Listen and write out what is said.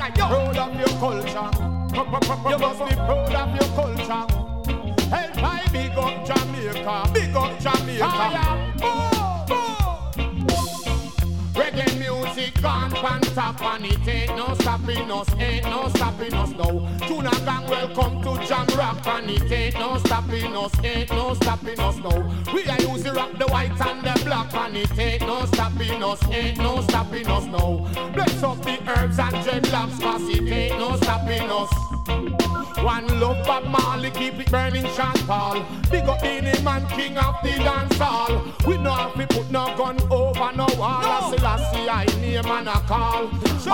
proud of your culture. You must be proud of your culture. Help I big up Jamaica, big up Jamaica. Reggae music gone pan top and it ain't no stopping us, ain't no stopping us now. Tuna gang welcome to Jam Rock and it ain't no stopping us, ain't no stopping us now. We are using rock the white and the black and it ain't no stopping us, ain't no stopping us now. Bless up the herbs and dreadlocks cause it ain't no stopping us. One love Bob Marley, keep it burning Sean Paul. Big up the man, king of the dance hall. We know if we put no gun over no wall. No. Selassie I name and a call.